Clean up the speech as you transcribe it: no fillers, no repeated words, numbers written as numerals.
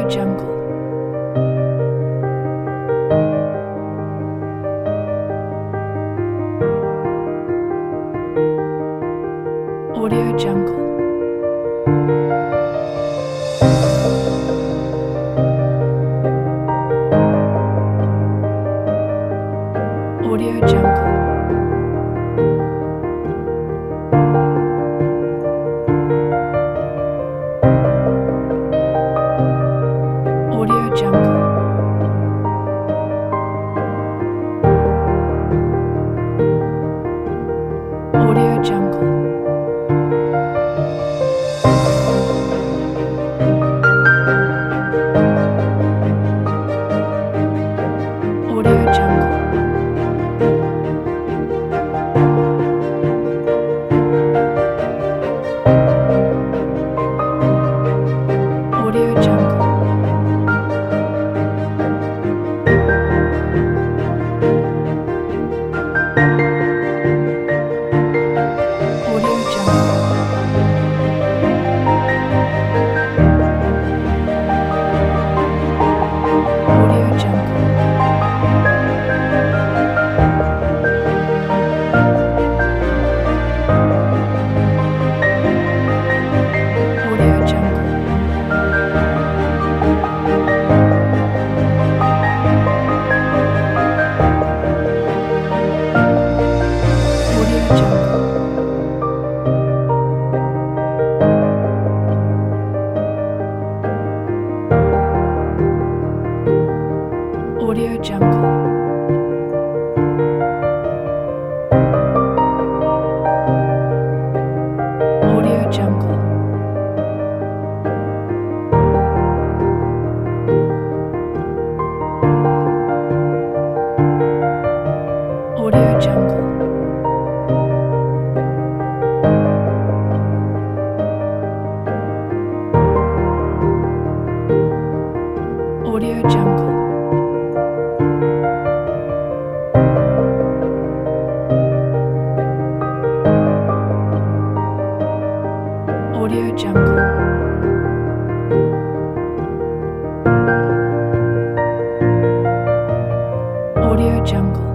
Jungle. Audio Jungle. Audio Jungle. Audio Jungle. Audio Jungle. Audio Jungle. Audio Jungle. Audio Jungle. Audio Jungle. Audio Jungle. Audio Jungle. Audio Jungle. Audio Jungle. Audio Jungle. Audio Jungle. Audio Jungle. Audio Jungle.